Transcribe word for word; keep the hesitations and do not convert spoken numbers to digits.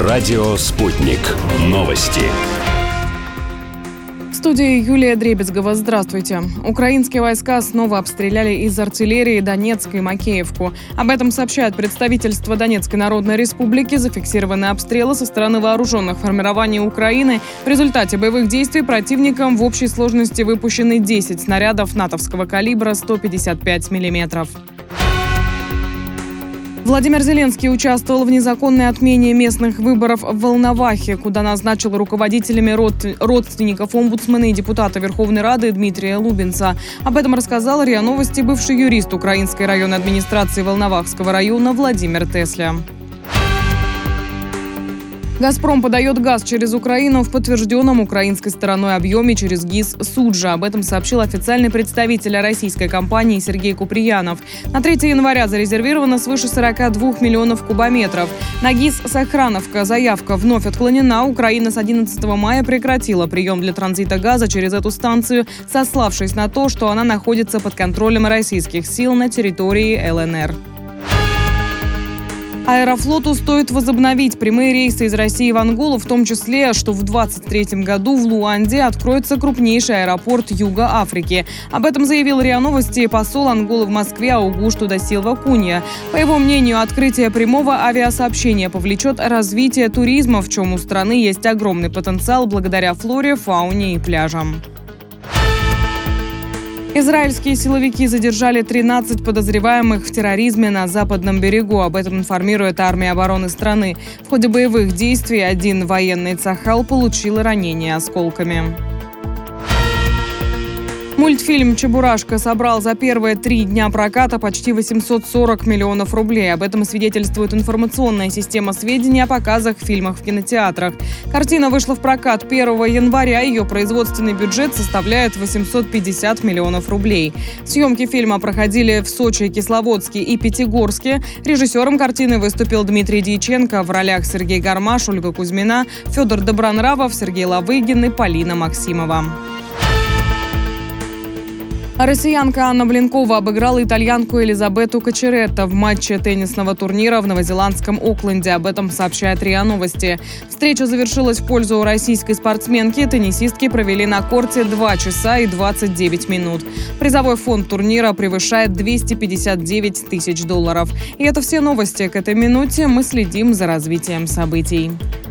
Радио «Спутник». Новости. В студии Юлия Дребезгова. Здравствуйте. Украинские войска снова обстреляли из артиллерии Донецк и Макеевку. Об этом сообщает представительство Донецкой Народной Республики. Зафиксированы обстрелы со стороны вооруженных формирований Украины. В результате боевых действий противником в общей сложности выпущены десять снарядов натовского калибра сто пятьдесят пять миллиметров. Владимир Зеленский участвовал в незаконной отмене местных выборов в Волновахе, куда назначил руководителями род... родственников омбудсмена и депутата Верховной Рады Дмитрия Лубинца. Об этом рассказал РИА Новости бывший юрист Украинской районной администрации Волновахского района Владимир Тесля. «Газпром» подает газ через Украину в подтвержденном украинской стороной объеме через ГИС «Суджа». Об этом сообщил официальный представитель российской компании Сергей Куприянов. На третьего января зарезервировано свыше сорока двух миллионов кубометров. На ГИС «Сохрановка» заявка вновь отклонена. Украина с одиннадцатого мая прекратила прием для транзита газа через эту станцию, сославшись на то, что она находится под контролем российских сил на территории ЛНР. Аэрофлоту стоит возобновить прямые рейсы из России в Анголу, в том числе, что в двадцать третьем году в Луанде откроется крупнейший аэропорт Юга Африки. Об этом заявил РИА Новости посол Анголы в Москве Аугушту да Силва Кунья. По его мнению, открытие прямого авиасообщения повлечет развитие туризма, в чем у страны есть огромный потенциал благодаря флоре, фауне и пляжам. Израильские силовики задержали тринадцать подозреваемых в терроризме на Западном берегу. Об этом информирует армия обороны страны. В ходе боевых действий один военный цахал получил ранения осколками. Мультфильм «Чебурашка» собрал за первые три дня проката почти восемьсот сорок миллионов рублей. Об этом свидетельствует информационная система сведений о показах фильмов в кинотеатрах. Картина вышла в прокат первого января. Ее производственный бюджет составляет восемьсот пятьдесят миллионов рублей. Съемки фильма проходили в Сочи, Кисловодске и Пятигорске. Режиссером картины выступил Дмитрий Дьяченко. В ролях Сергей Гармаш, Ольга Кузьмина, Федор Добронравов, Сергей Лавыгин и Полина Максимова. Россиянка Анна Блинкова обыграла итальянку Элизабету Кочеретто в матче теннисного турнира в новозеландском Окленде. Об этом сообщает РИА Новости. Встреча завершилась в пользу российской спортсменки. Теннисистки провели на корте два часа и двадцать девять минут. Призовой фонд турнира превышает двести пятьдесят девять тысяч долларов. И это все новости к этой минуте. Мы следим за развитием событий.